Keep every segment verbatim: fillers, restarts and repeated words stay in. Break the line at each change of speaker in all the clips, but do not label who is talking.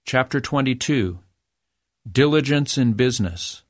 Chapter twenty-two. Diligence in Business.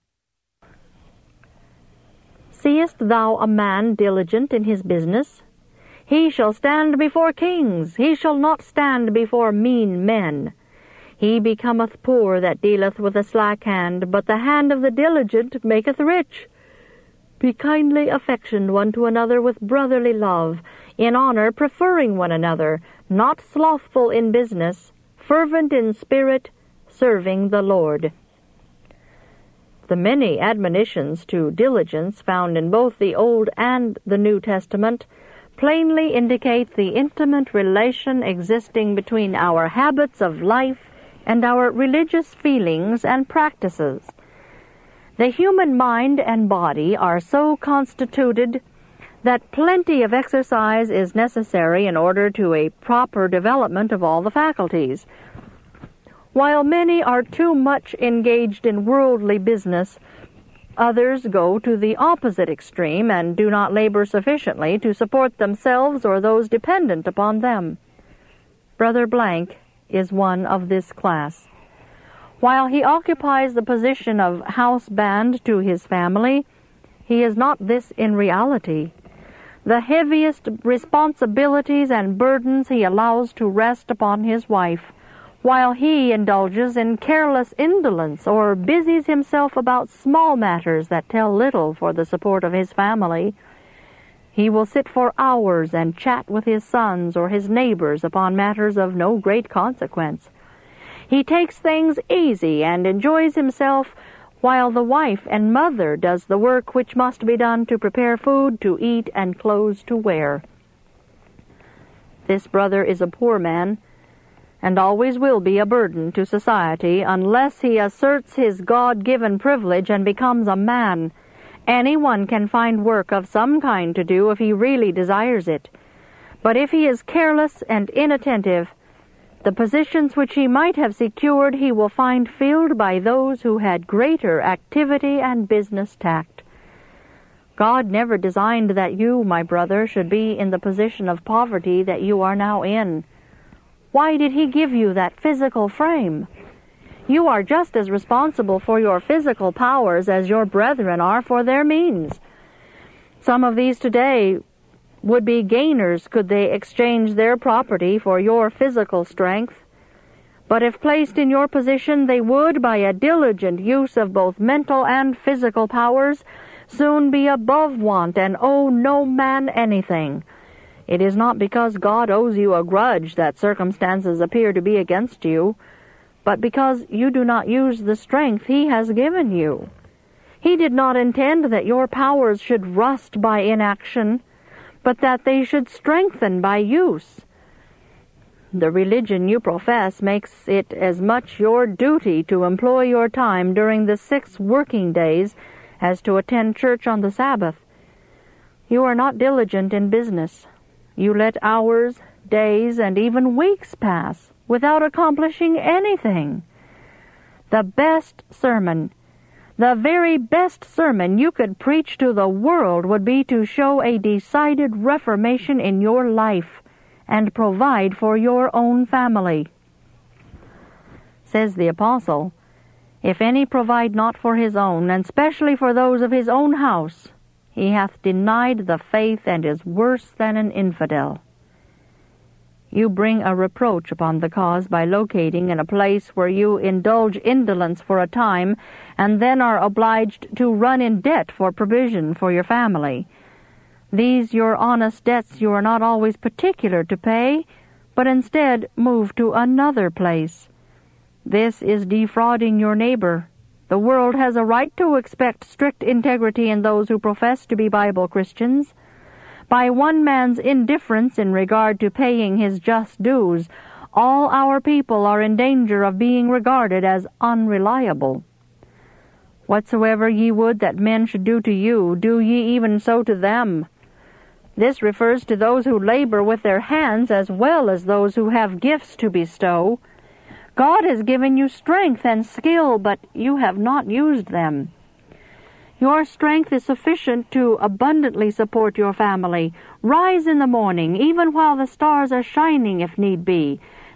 Seest thou a man diligent in his business? He shall stand before kings, he shall not stand before mean men. He becometh poor that dealeth with a slack hand, but the hand of the diligent maketh rich. Be kindly affectioned one to another with brotherly love, in honor preferring one another, not slothful in business, fervent in spirit, serving the Lord. The many admonitions to diligence found in both the Old and the New Testament plainly indicate the intimate relation existing between our habits of life and our religious feelings and practices. The human mind and body are so constituted that plenty of exercise is necessary in order to a proper development of all the faculties. While many are too much engaged in worldly business, others go to the opposite extreme and do not labor sufficiently to support themselves or those dependent upon them. Brother Blank is one of this class. While he occupies the position of house band to his family, he is not this in reality. The heaviest responsibilities and burdens he allows to rest upon his wife, while he indulges in careless indolence or busies himself about small matters that tell little for the support of his family. He will sit for hours and chat with his sons or his neighbors upon matters of no great consequence. He takes things easy and enjoys himself, while the wife and mother does the work which must be done to prepare food to eat and clothes to wear. This brother is a poor man, and always will be a burden to society unless he asserts his God-given privilege and becomes a man. Anyone can find work of some kind to do if he really desires it. But if he is careless and inattentive, the positions which he might have secured he will find filled by those who had greater activity and business tact. God never designed that you, my brother, should be in the position of poverty that you are now in. Why did he give you that physical frame? You are just as responsible for your physical powers as your brethren are for their means. Some of these today would be gainers could they exchange their property for your physical strength. But if placed in your position, they would, by a diligent use of both mental and physical powers, soon be above want and owe no man anything. It is not because God owes you a grudge that circumstances appear to be against you, but because you do not use the strength He has given you. He did not intend that your powers should rust by inaction, but that they should strengthen by use. The religion you profess makes it as much your duty to employ your time during the six working days as to attend church on the Sabbath. You are not diligent in business. You let hours, days, and even weeks pass without accomplishing anything. The best sermon, the very best sermon you could preach to the world would be to show a decided reformation in your life and provide for your own family. Says the Apostle, "If any provide not for his own, and specially for those of his own house, he hath denied the faith and is worse than an infidel." You bring a reproach upon the cause by locating in a place where you indulge indolence for a time and then are obliged to run in debt for provision for your family. These your honest debts you are not always particular to pay, but instead move to another place. This is defrauding your neighbor. The world has a right to expect strict integrity in those who profess to be Bible Christians. By one man's indifference in regard to paying his just dues, all our people are in danger of being regarded as unreliable. Whatsoever ye would that men should do to you, do ye even so to them. This refers to those who labor with their hands as well as those who have gifts to bestow. God has given you strength and skill, but you have not used them. Your strength is sufficient to abundantly support your family. Rise in the morning, even while the stars are shining if need be.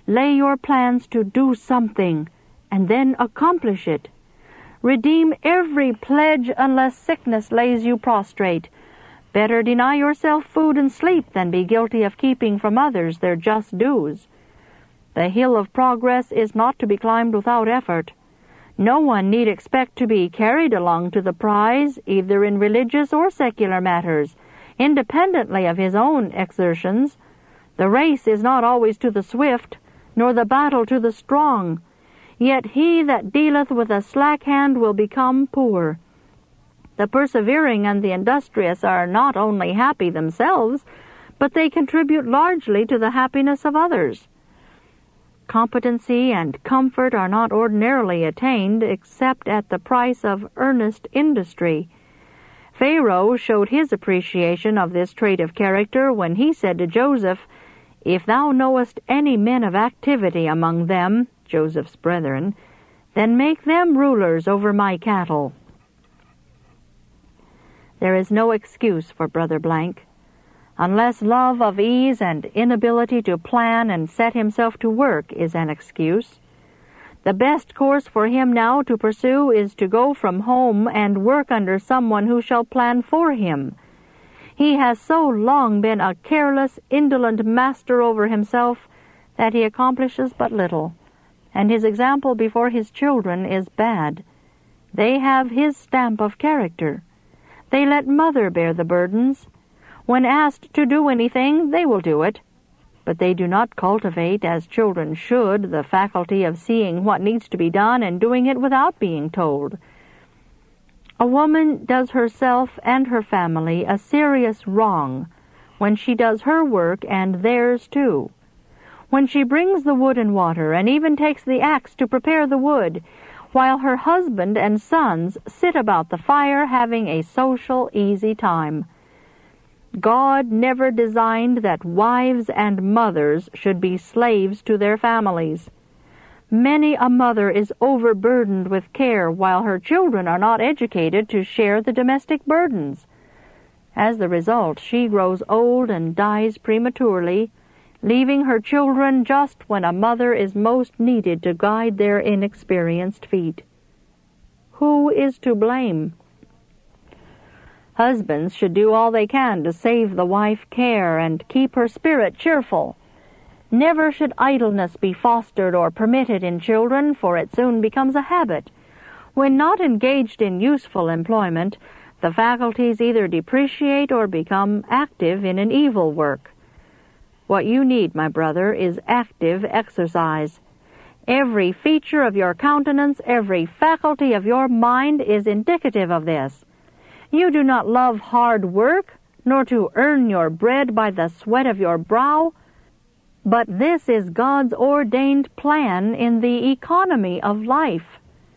Lay your plans to do something, and then accomplish it. Redeem every pledge unless sickness lays you prostrate. Better deny yourself food and sleep than be guilty of keeping from others their just dues. The hill of progress is not to be climbed without effort. No one need expect to be carried along to the prize, either in religious or secular matters, independently of his own exertions. The race is not always to the swift, nor the battle to the strong. Yet he that dealeth with a slack hand will become poor. The persevering and the industrious are not only happy themselves, but they contribute largely to the happiness of others. Competency and comfort are not ordinarily attained except at the price of earnest industry. Pharaoh showed his appreciation of this trait of character when he said to Joseph, "If thou knowest any men of activity among them," Joseph's brethren, "then make them rulers over my cattle." There is no excuse for Brother Blank. Unless love of ease and inability to plan and set himself to work is an excuse. The best course for him now to pursue is to go from home and work under someone who shall plan for him. He has so long been a careless, indolent master over himself that he accomplishes but little, and his example before his children is bad. They have his stamp of character. They let mother bear the burdens. When asked to do anything, they will do it, but they do not cultivate, as children should, the faculty of seeing what needs to be done and doing it without being told. A woman does herself and her family a serious wrong when she does her work and theirs too. When she brings the wood and water, and even takes the axe to prepare the wood, while her husband and sons sit about the fire having a social, easy time. God never designed that wives and mothers should be slaves to their families. Many a mother is overburdened with care while her children are not educated to share the domestic burdens. As the result, she grows old and dies prematurely, leaving her children just when a mother is most needed to guide their inexperienced feet. Who is to blame? Husbands should do all they can to save the wife care and keep her spirit cheerful. Never should idleness be fostered or permitted in children, for it soon becomes a habit. When not engaged in useful employment, the faculties either depreciate or become active in an evil work. What you need, my brother, is active exercise. Every feature of your countenance, every faculty of your mind is indicative of this. You do not love hard work, nor to earn your bread by the sweat of your brow, but this is God's ordained plan in the economy of life.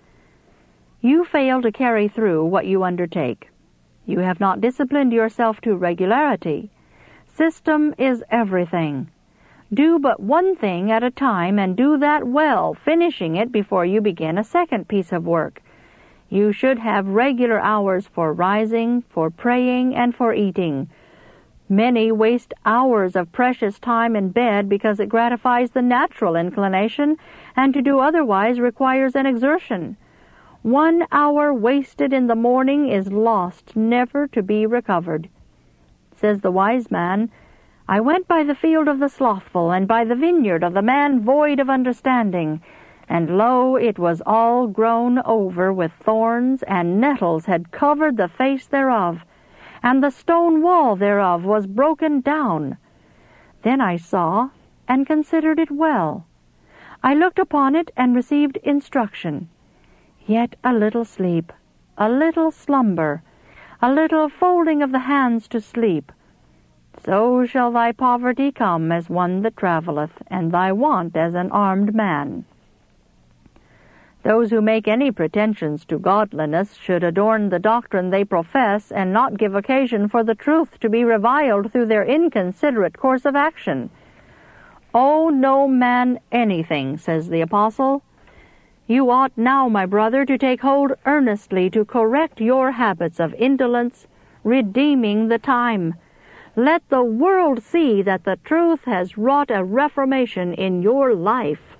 You fail to carry through what you undertake. You have not disciplined yourself to regularity. System is everything. Do but one thing at a time, and do that well, finishing it before you begin a second piece of work. You should have regular hours for rising, for praying, and for eating. Many waste hours of precious time in bed because it gratifies the natural inclination, and to do otherwise requires an exertion. One hour wasted in the morning is lost, never to be recovered. Says the wise man, "I went by the field of the slothful, and by the vineyard of the man void of understanding, and lo, it was all grown over with thorns, and nettles had covered the face thereof, and the stone wall thereof was broken down. Then I saw, and considered it well. I looked upon it, and received instruction. Yet a little sleep, a little slumber, a little folding of the hands to sleep. So shall thy poverty come as one that travelleth, and thy want as an armed man." Those who make any pretensions to godliness should adorn the doctrine they profess, and not give occasion for the truth to be reviled through their inconsiderate course of action. "Owe no man anything," says the apostle. You ought now, my brother, to take hold earnestly to correct your habits of indolence, redeeming the time. Let the world see that the truth has wrought a reformation in your life.